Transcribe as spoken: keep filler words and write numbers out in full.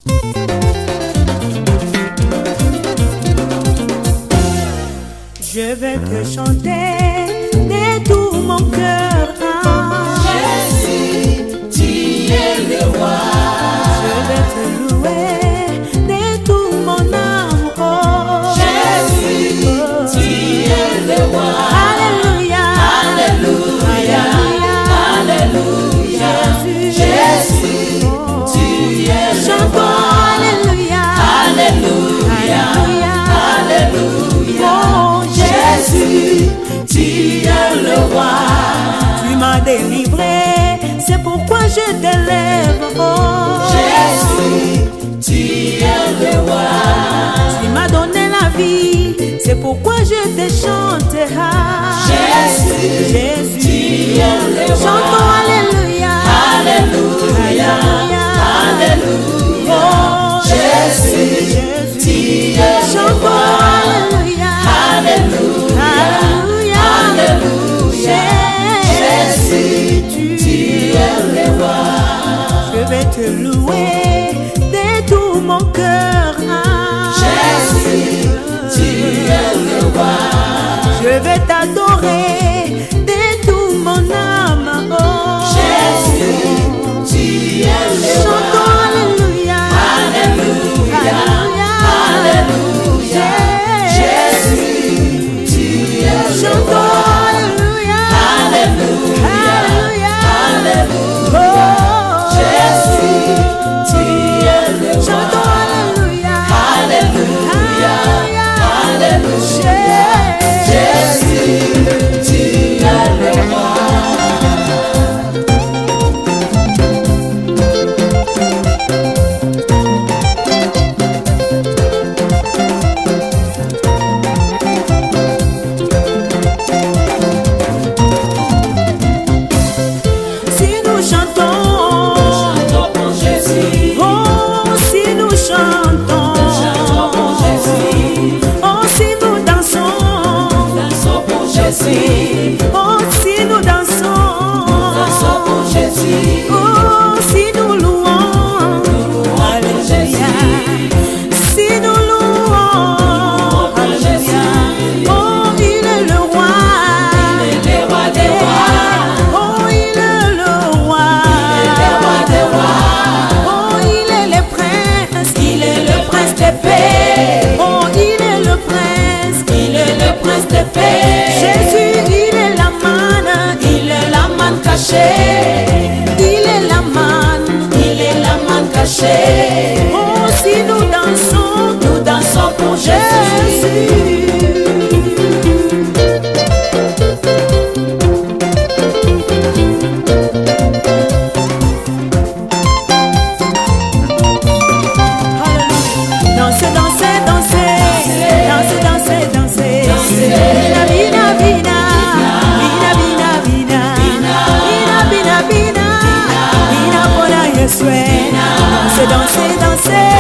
Je vais te chanter de tout mon cœur. Jésus, tu es le roi. Je vais te louer de tout mon âme. Oh. Jésus, oh. tu es le roi. Alléluia, Alléluia, Alléluia. Jésus, Jésus, oh. tu es le Chantons roi. Alléluia, Alléluia, Alléluia. Oh, Jésus, tu es le roi. tu m'as délivré, c'est pourquoi je t'élève. Oh. Jésus, tu es le roi. Tu m'as donné la vie, c'est pourquoi je te chante. Jésus, Jésus, tu es le roi. chantons Alléluia, Alléluia, Alléluia. Oh, Jésus, Jésus, tu es le chantons roi. Alléluia, Alléluia, Alléluia, Alléluia. Jésus, tu es le roi. je vais te louer de tout mon cœur. Jésus, tu es le roi. Je vais t'adorer de tout mon âme. Oh. Jésus, tu es le roi. Chantons Alléluia, Alléluia, Alléluia. Jésus, tu es le chantons roi. Alléluia, Alléluia, Alléluia. Alléluia. Jésus, tu es le roi. Chantons Alléluia, Alléluia, Alléluia. Jésus, tu es le roi. Si nous chantons, Chantons pour Jésus. oh, si nous chantons, Chantons pour Jésus. oh, si nous dansons, Dansons pour Jésus. oh, si nous dansons, Dansons pour Jésus. oh, si nous louons, Alléluia, si nous louons, Alléluia, oh, il est le roi, Il est le roi des rois. oh, il est le roi, Il est le roi des rois. oh, il est le prince, Il est le prince de paix. oh, il est le prince, Il est le prince de paix. Jésus, il est la manne, Il est la manne cachée. il est la manne, Il est la manne cachée. oh, si nous dansons, Nous dansons pour Jésus. Jésus. Dansez, dansez, dansez, dansez, dansez, dansez. Vina, vina, vina, vina, vina, vina, vina, vina, vina, vina, vina, pour la Yesue. Dansez, dansez, dansez.